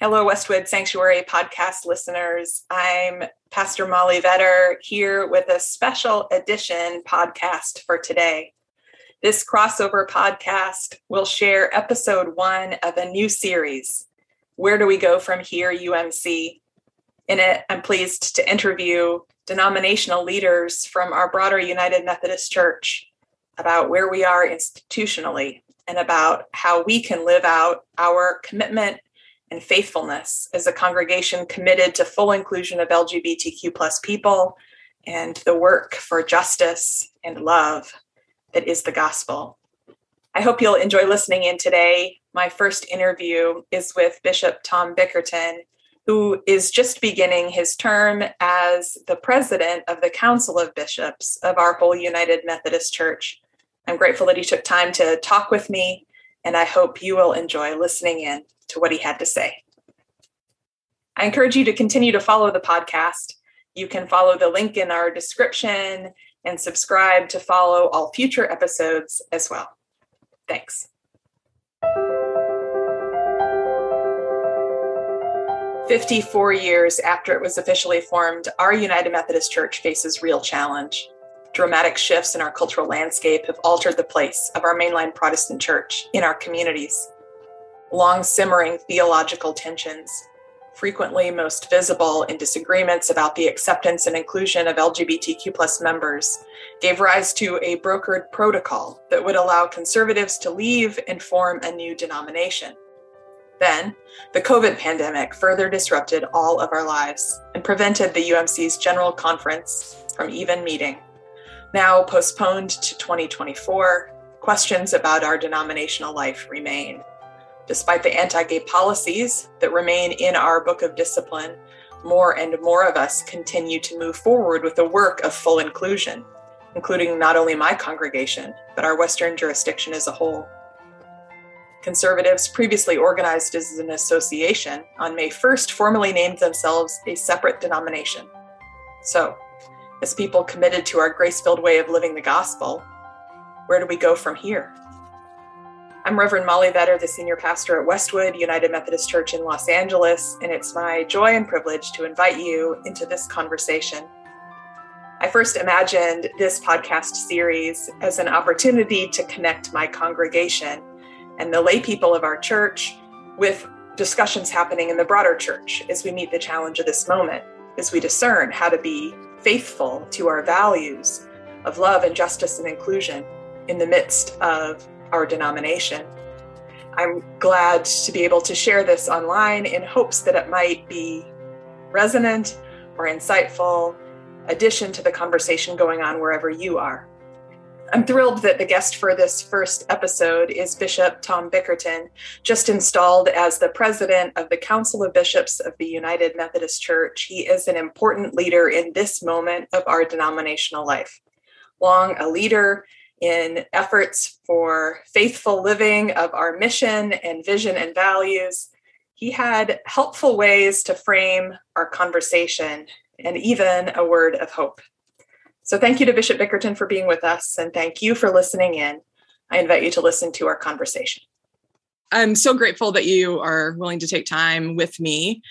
Hello, Westwood Sanctuary podcast listeners. I'm Pastor Molly Vetter here with a special edition podcast for today. This crossover podcast will share episode 1 of a new series, Where Do We Go From Here, UMC? In it, I'm pleased to interview denominational leaders from our broader United Methodist Church about where we are institutionally and about how we can live out our commitment and faithfulness as a congregation committed to full inclusion of LGBTQ plus people and the work for justice and love that is the gospel. I hope you'll enjoy listening in today. My first interview is with Bishop Tom Bickerton, who is just beginning his term as the president of the Council of Bishops of our whole United Methodist Church. I'm grateful that he took time to talk with me, and I hope you will enjoy listening in to what he had to say. I encourage you to continue to follow the podcast. You can follow the link in our description and subscribe to follow all future episodes as well. Thanks. 54 years after it was officially formed, our United Methodist Church faces real challenge. Dramatic shifts in our cultural landscape have altered the place of our mainline Protestant church in our communities. Long simmering theological tensions, frequently most visible in disagreements about the acceptance and inclusion of LGBTQ plus members, gave rise to a brokered protocol that would allow conservatives to leave and form a new denomination. Then, the COVID pandemic further disrupted all of our lives and prevented the UMC's General Conference from even meeting. Now postponed to 2024, questions about our denominational life remain. Despite the anti-gay policies that remain in our book of discipline, more and more of us continue to move forward with the work of full inclusion, including not only my congregation, but our Western jurisdiction as a whole. Conservatives, previously organized as an association, on May 1st formally named themselves a separate denomination. So, as people committed to our grace-filled way of living the gospel, where do we go from here? I'm Reverend Molly Vetter, the senior pastor at Westwood United Methodist Church in Los Angeles, and it's my joy and privilege to invite you into this conversation. I first imagined this podcast series as an opportunity to connect my congregation and the lay people of our church with discussions happening in the broader church as we meet the challenge of this moment, as we discern how to be faithful to our values of love and justice and inclusion in the midst of our denomination. I'm glad to be able to share this online in hopes that it might be resonant or insightful addition to the conversation going on wherever you are. I'm thrilled that the guest for this first episode is Bishop Tom Bickerton, just installed as the president of the Council of Bishops of the United Methodist Church. He is an important leader in this moment of our denominational life. Long a leader in efforts for faithful living of our mission and vision and values, he had helpful ways to frame our conversation and even a word of hope. So thank you to Bishop Bickerton for being with us, and thank you for listening in. I invite you to listen to our conversation. I'm so grateful that you are willing to take time with me.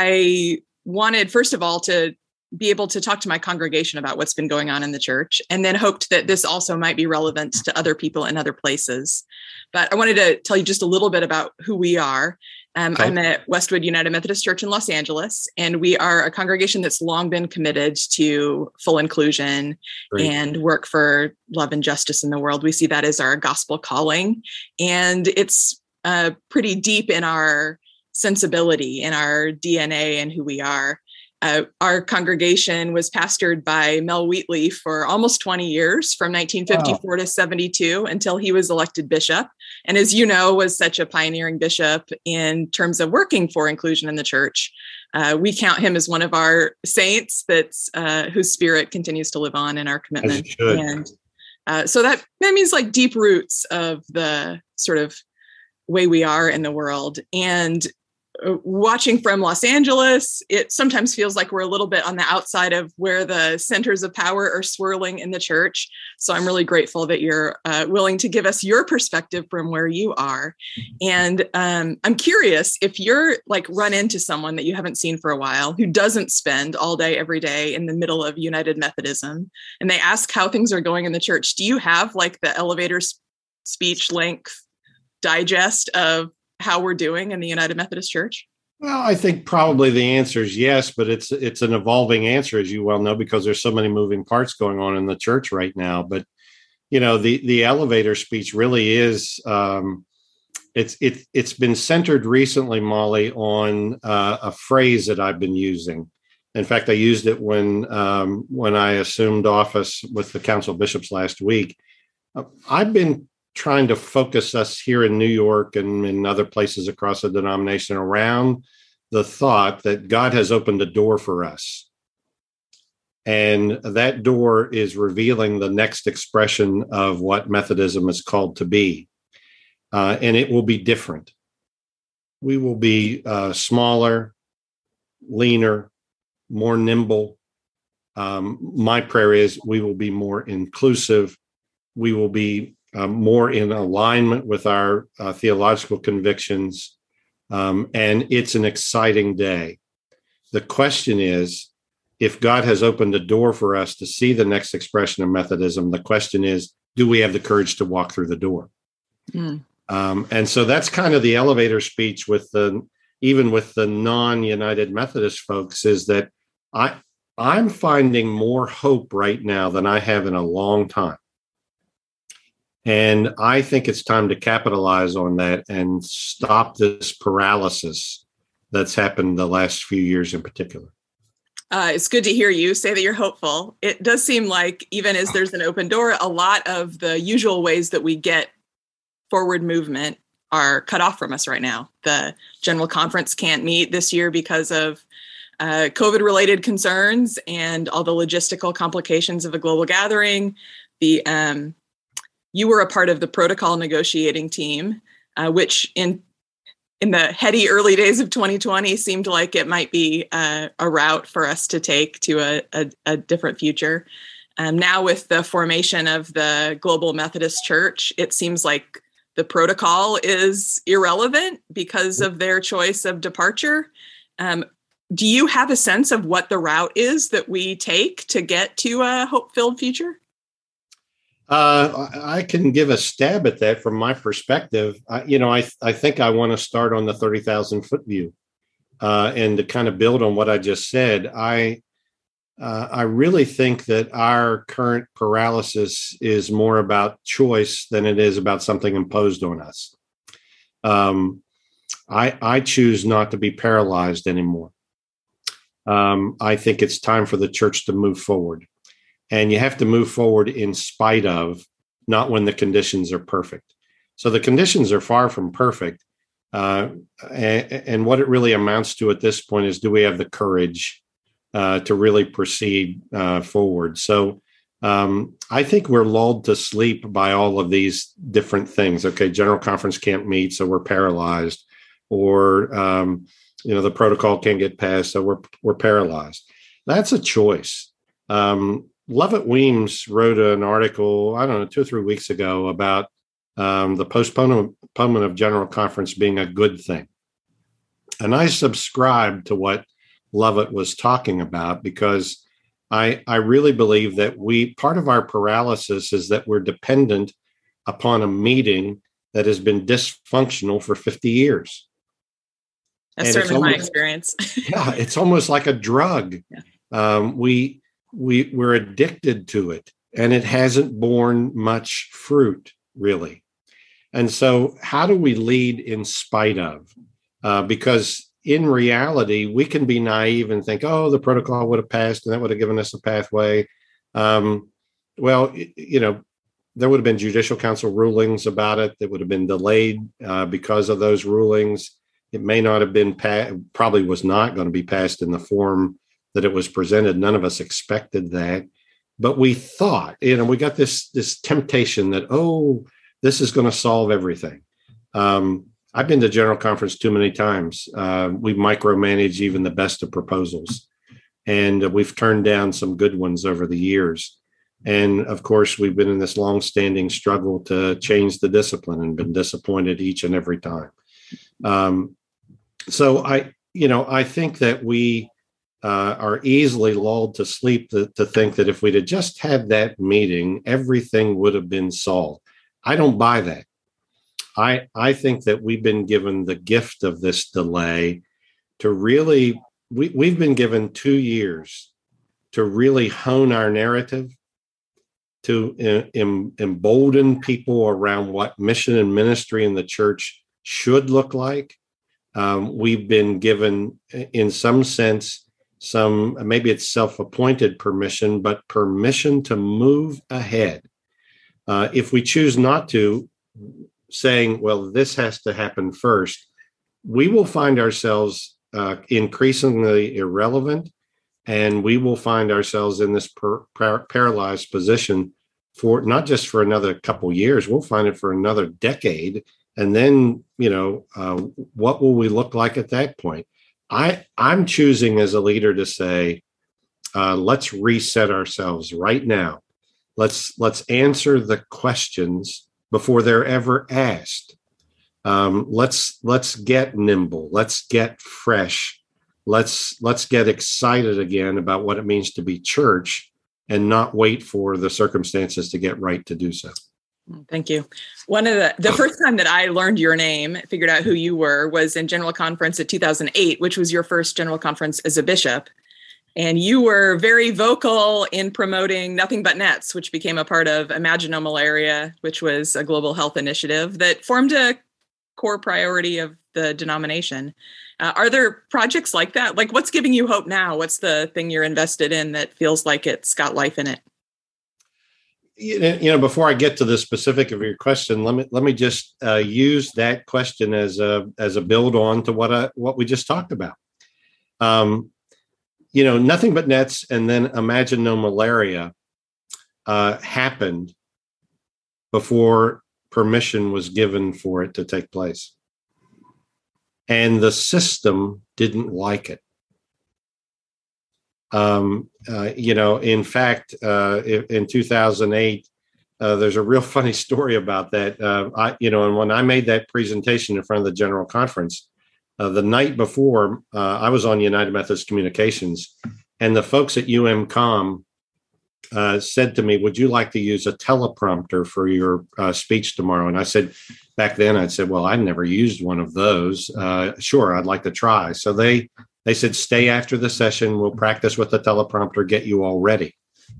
I wanted, first of all, to be able to talk to my congregation about what's been going on in the church, and then hoped that this also might be relevant to other people in other places. But I wanted to tell you just a little bit about who we are. Okay. I'm at Westwood United Methodist Church in Los Angeles, and we are a congregation that's long been committed to full inclusion and work for love and justice in the world. We see that as our gospel calling, and it's pretty deep in our sensibility, in our DNA and who we are. Our congregation was pastored by Mel Wheatley for almost 20 years, from 1954 to 72, until he was elected bishop. And as you know, was such a pioneering bishop in terms of working for inclusion in the church. We count him as one of our saints that's whose spirit continues to live on in our commitment. And so that means like deep roots of the sort of way we are in the world. And watching from Los Angeles, it sometimes feels like we're a little bit on the outside of where the centers of power are swirling in the church. So I'm really grateful that you're willing to give us your perspective from where you are. And I'm curious if you're like run into someone that you haven't seen for a while who doesn't spend all day, every day in the middle of United Methodism, and they ask how things are going in the church. Do you have like the elevator speech length digest of how we're doing in the United Methodist Church? Well, I think probably the answer is yes, but it's an evolving answer, as you well know, because there's so many moving parts going on in the church right now. But the elevator speech really is it's been centered recently, Molly, on a phrase that I've been using. In fact, I used it when I assumed office with the Council of Bishops last week. I've been trying to focus us here in New York and in other places across the denomination around the thought that God has opened a door for us. And that door is revealing the next expression of what Methodism is called to be. And it will be different. We will be smaller, leaner, more nimble. My prayer is we will be more inclusive. We will be more in alignment with our theological convictions. And it's an exciting day. The question is, if God has opened a door for us to see the next expression of Methodism, the question is, do we have the courage to walk through the door? And so that's kind of the elevator speech even with the non-United Methodist folks, is that I'm finding more hope right now than I have in a long time. And I think it's time to capitalize on that and stop this paralysis that's happened the last few years in particular. It's good to hear you say that you're hopeful. It does seem like even as there's an open door, a lot of the usual ways that we get forward movement are cut off from us right now. The General Conference can't meet this year because of COVID-related concerns and all the logistical complications of a global gathering. You were a part of the protocol negotiating team, which in the heady early days of 2020 seemed like it might be a route for us to take to a different future. Now with the formation of the Global Methodist Church, it seems like the protocol is irrelevant because of their choice of departure. Do you have a sense of what the route is that we take to get to a hope-filled future? I can give a stab at that from my perspective. I think I want to start on the 30,000 foot view and to kind of build on what I just said. I really think that our current paralysis is more about choice than it is about something imposed on us. I choose not to be paralyzed anymore. I think it's time for the church to move forward. And you have to move forward in spite of, not when the conditions are perfect. So the conditions are far from perfect. And what it really amounts to at this point is, do we have the courage to really proceed forward? So I think we're lulled to sleep by all of these different things. Okay, General Conference can't meet, so we're paralyzed. Or, the protocol can't get passed, so we're paralyzed. That's a choice. Lovett Weems wrote an article, 2 or 3 weeks ago, about the postponement of General Conference being a good thing. And I subscribe to what Lovett was talking about, because I really believe that part of our paralysis is that we're dependent upon a meeting that has been dysfunctional for 50 years. That's certainly my experience. Yeah, it's almost like a drug. Yeah. We're addicted to it, and it hasn't borne much fruit, really. And so how do we lead in spite of? Because in reality, we can be naive and think, the protocol would have passed and that would have given us a pathway. There would have been judicial council rulings about it that would have been delayed because of those rulings. It may not have been probably was not going to be passed in the form that it was presented. None of us expected that, but we thought, we got this temptation that, this is going to solve everything. I've been to General Conference too many times. We micromanage even the best of proposals, and we've turned down some good ones over the years. And of course, we've been in this long-standing struggle to change the discipline and been disappointed each and every time. So I think that we are easily lulled to sleep to think that if we'd have just had that meeting, everything would have been solved. I don't buy that. I think that we've been given the gift of this delay to really, we've been given 2 years to really hone our narrative, to embolden people around what mission and ministry in the church should look like. We've been given, in some sense, maybe it's self-appointed permission, but permission to move ahead. If we choose not to, saying, well, this has to happen first, we will find ourselves increasingly irrelevant, and we will find ourselves in this paralyzed position for not just for another couple years, we'll find it for another decade. And then, what will we look like at that point? I'm choosing as a leader to say, let's reset ourselves right now. Let's answer the questions before they're ever asked. Let's get nimble. Let's get fresh. Let's get excited again about what it means to be church, and not wait for the circumstances to get right to do so. Thank you. One of the first time that I learned your name, figured out who you were, was in General Conference of 2008, which was your first General Conference as a bishop. And you were very vocal in promoting Nothing But Nets, which became a part of Imagine No Malaria, which was a global health initiative that formed a core priority of the denomination. Are there projects like that? Like, what's giving you hope now? What's the thing you're invested in that feels like it's got life in it? Before I get to the specific of your question, let me just use that question as a build on to what we just talked about. Nothing But Nets and then Imagine No Malaria happened before permission was given for it to take place. And the system didn't like it. In fact, in 2008, there's a real funny story about that. And when I made that presentation in front of the General Conference, the night before, I was on United Methodist Communications, and the folks at UMCOM said to me, "Would you like to use a teleprompter for your speech tomorrow?" And I said, back then, I'd said, "Well, I've never used one of those. Sure, I'd like to try." So they said, "Stay after the session. We'll practice with the teleprompter, get you all ready."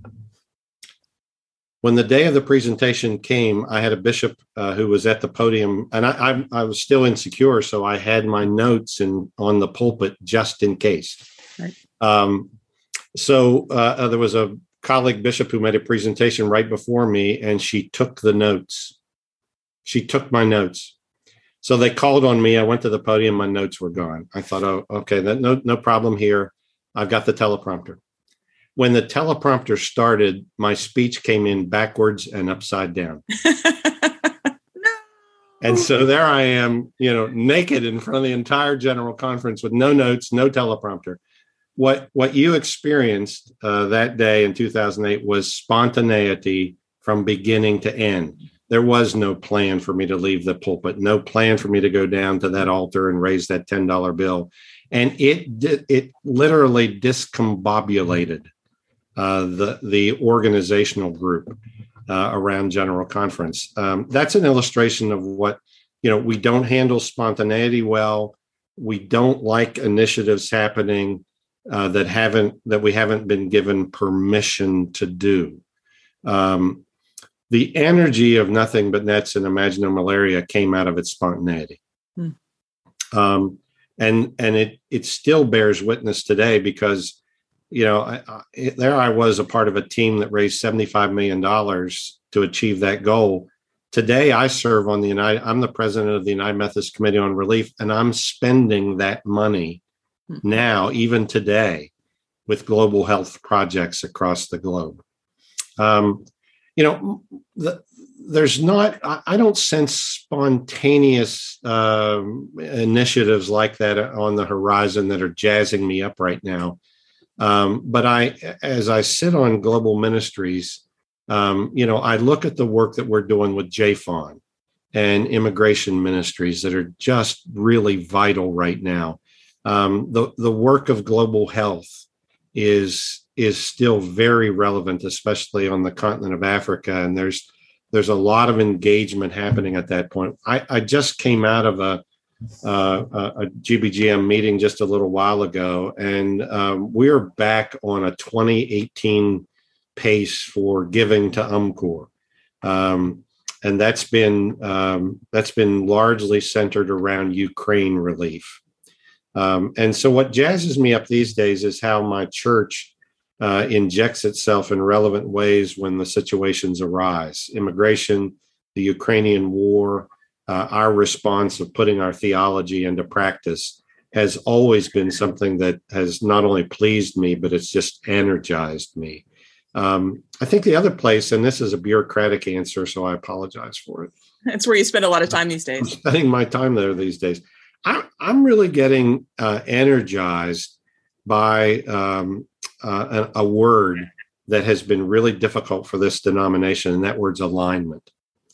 When the day of the presentation came, I had a bishop who was at the podium, and I was still insecure, so I had my notes on the pulpit just in case. Right. So there was a colleague bishop who made a presentation right before me, and she took the notes. She took my notes. So they called on me. I went to the podium. My notes were gone. I thought, oh, okay, no problem here. I've got the teleprompter. When the teleprompter started, my speech came in backwards and upside down. No. And so there I am, naked in front of the entire General Conference with no notes, no teleprompter. What you experienced that day in 2008 was spontaneity from beginning to end. There was no plan for me to leave the pulpit, no plan for me to go down to that altar and raise that $10 bill. And it literally discombobulated the organizational group around General Conference. That's an illustration of what, we don't handle spontaneity well. We don't like initiatives happening that we haven't been given permission to do. The energy of Nothing But Nets and Imagine No Malaria came out of its spontaneity. And it still bears witness today because, there I was a part of a team that raised $75 million to achieve that goal. Today I serve on I'm the president of the United Methodist Committee on Relief, and I'm spending that money now, even today, with global health projects across the globe. there's not, I don't sense spontaneous initiatives like that on the horizon that are jazzing me up right now. But as I sit on global ministries, I look at the work that we're doing with JFON and immigration ministries that are just really vital right now. The work of global health is still very relevant, especially on the continent of Africa. And there's a lot of engagement happening at that point. I just came out of a GBGM meeting just a little while ago, and we're back on a 2018 pace for giving to UMCOR. And that's been largely centered around Ukraine relief. And so what jazzes me up these days is how my church injects itself in relevant ways when the situations arise. Immigration, the Ukrainian war, our response of putting our theology into practice has always been something that has not only pleased me, but it's just energized me. I think the other place, and this is a bureaucratic answer, so I apologize for it. It's where you spend a lot of time these days. I'm spending my time there these days. I'm really getting energized by a word that has been really difficult for this denomination, and that word's alignment.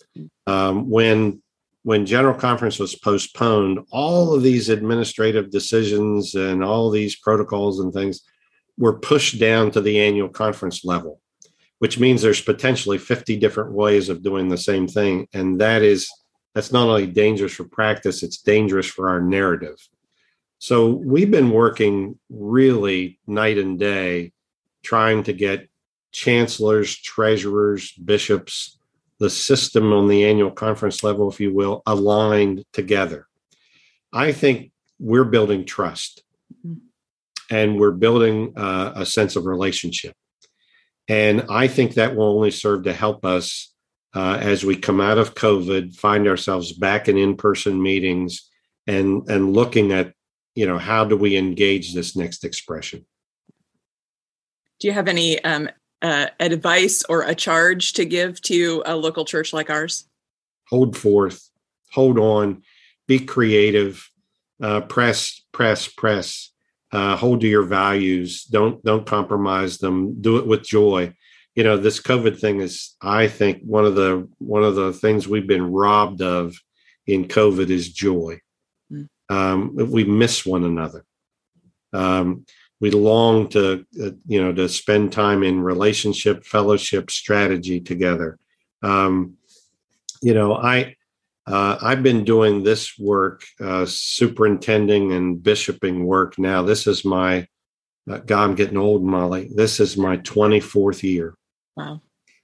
When General Conference was postponed, all of these administrative decisions and all these protocols and things were pushed down to the annual conference level, which means there's potentially 50 different ways of doing the same thing. And that's not only dangerous for practice, it's dangerous for our narrative. So we've been working really night and day trying to get chancellors, treasurers, bishops, the system on the annual conference level, if you will, aligned together. I think we're building trust, and we're building a sense of relationship. And I think that will only serve to help us as we come out of COVID, find ourselves back in in-person meetings and looking at, how do we engage this next expression? Do you have any advice or a charge to give to a local church like ours? Hold forth, hold on, be creative, press, hold to your values. Don't compromise them. Do it with joy. This COVID thing is, I think, one of the things we've been robbed of in COVID is joy. We miss one another. We long to spend time in relationship, fellowship, strategy together. I've been doing this work, superintending and bishoping work now. This is my, God, I'm getting old, Molly. This is my 24th year. Wow.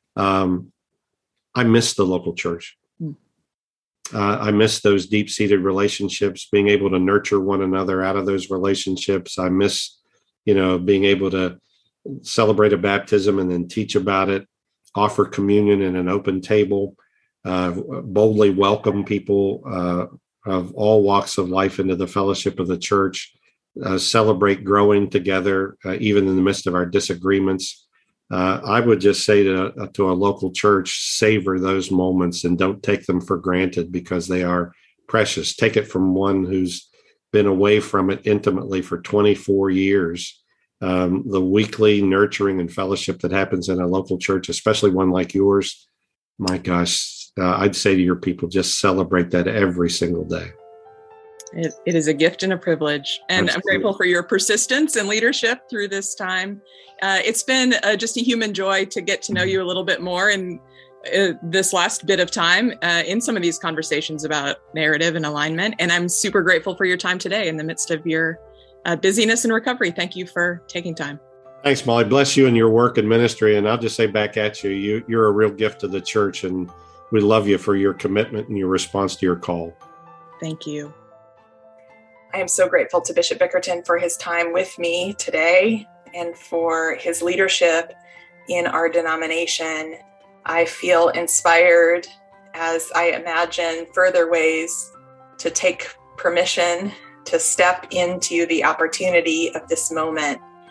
I miss the local church. I miss those deep-seated relationships, being able to nurture one another out of those relationships. I miss, being able to celebrate a baptism and then teach about it, offer communion in an open table, boldly welcome people of all walks of life into the fellowship of the church, celebrate growing together, even in the midst of our disagreements. I would just say to a local church, savor those moments and don't take them for granted because they are precious. Take it from one who's been away from it intimately for 24 years. The weekly nurturing and fellowship that happens in a local church, especially one like yours, my gosh, I'd say to your people, just celebrate that every single day. It is a gift and a privilege. And Absolutely. I'm grateful for your persistence and leadership through this time. It's been just a human joy to get to know you a little bit more in this last bit of time in some of these conversations about narrative and alignment. And I'm super grateful for your time today in the midst of your busyness and recovery. Thank you for taking time. Thanks, Molly. Bless you in your work and ministry. And I'll just say back at you, you're a real gift to the church. And we love you for your commitment and your response to your call. Thank you. I am so grateful to Bishop Bickerton for his time with me today and for his leadership in our denomination. I feel inspired as I imagine further ways to take permission to step into the opportunity of this moment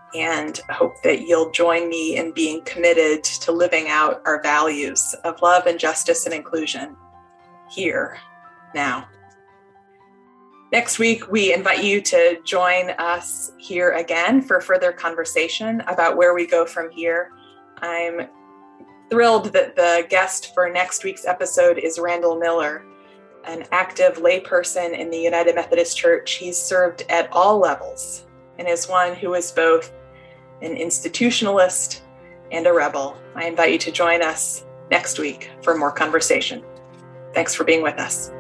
and hope that you'll join me in being committed to living out our values of love and justice and inclusion here, now. Next week, we invite you to join us here again for further conversation about where we go from here. I'm thrilled that the guest for next week's episode is Randall Miller, an active layperson in the United Methodist Church. He's served at all levels and is one who is both an institutionalist and a rebel. I invite you to join us next week for more conversation. Thanks for being with us.